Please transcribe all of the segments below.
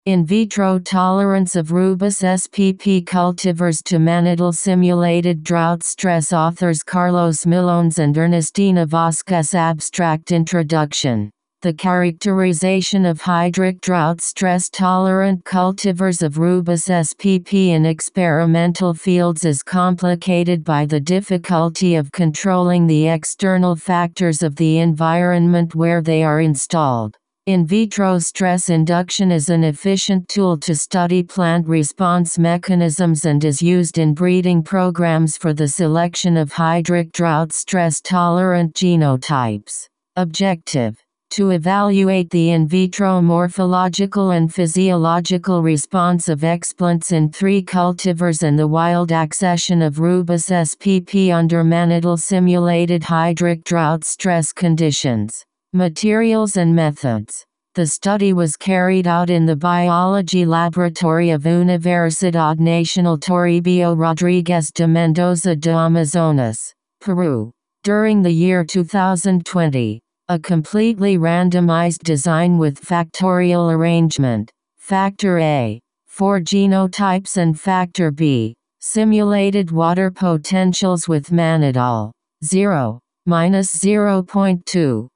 In vitro tolerance of rubus spp cultivars to mannitol simulated drought stress. Authors Carlos Millones and Ernestina Vasquez. Abstract introduction. The characterization of hydric drought stress-tolerant cultivars of rubus spp in experimental fields is complicated by the difficulty of controlling the external factors of the environment where they are installed. In vitro stress induction is an efficient tool to study plant response mechanisms and is used in breeding programs for the selection of hydric drought stress-tolerant genotypes. Objective: to evaluate the in vitro morphological and physiological response of explants in 3 cultivars and the wild accession of rubus spp under mannitol simulated hydric drought stress conditions. Materials and methods. The study was carried out in the biology laboratory of Universidad Nacional Toribio Rodriguez de Mendoza de Amazonas, Peru. During the year 2020, a completely randomized design with factorial arrangement, Factor A, 4 genotypes and Factor B, simulated water potentials with mannitol 0, -0.2,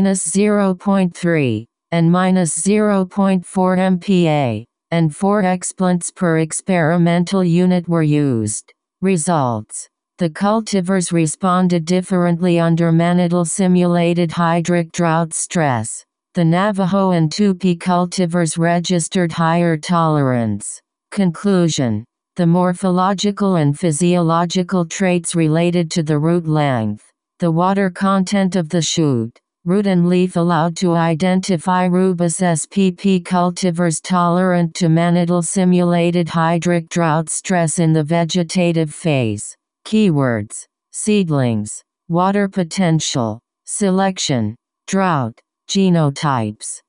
-0.3, and -0.4 MPa, and 4 explants per experimental unit were used. Results: the cultivars responded differently under mannitol simulated hydric drought stress. The Navajo and Tupi cultivars registered higher tolerance. Conclusion: the morphological and physiological traits related to the root length, the water content of the shoot, root and leaf allowed to identify rubus spp cultivars tolerant to mannitol simulated hydric drought stress in the vegetative phase. Keywords: seedlings, water potential, selection, drought, genotypes.